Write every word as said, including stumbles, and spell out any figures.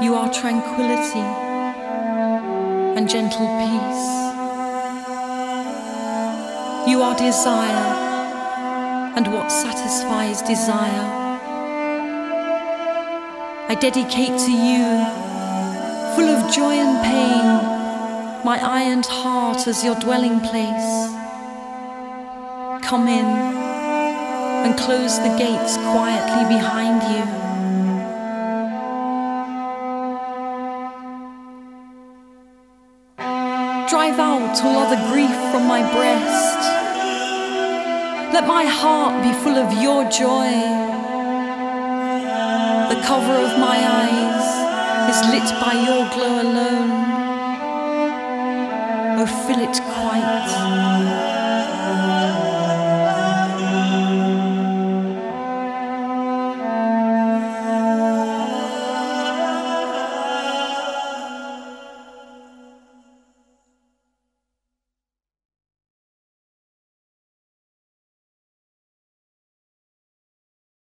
You are tranquility and gentle peace. You are desire and what satisfies desire. I dedicate to you, full of joy and pain, my ironed heart as your dwelling place. Come in and close the gates quietly behind you. Drive out all other grief from my breast. Let my heart be full of your joy. The cover of my eyes is lit by your glow alone. Oh, fill it quite.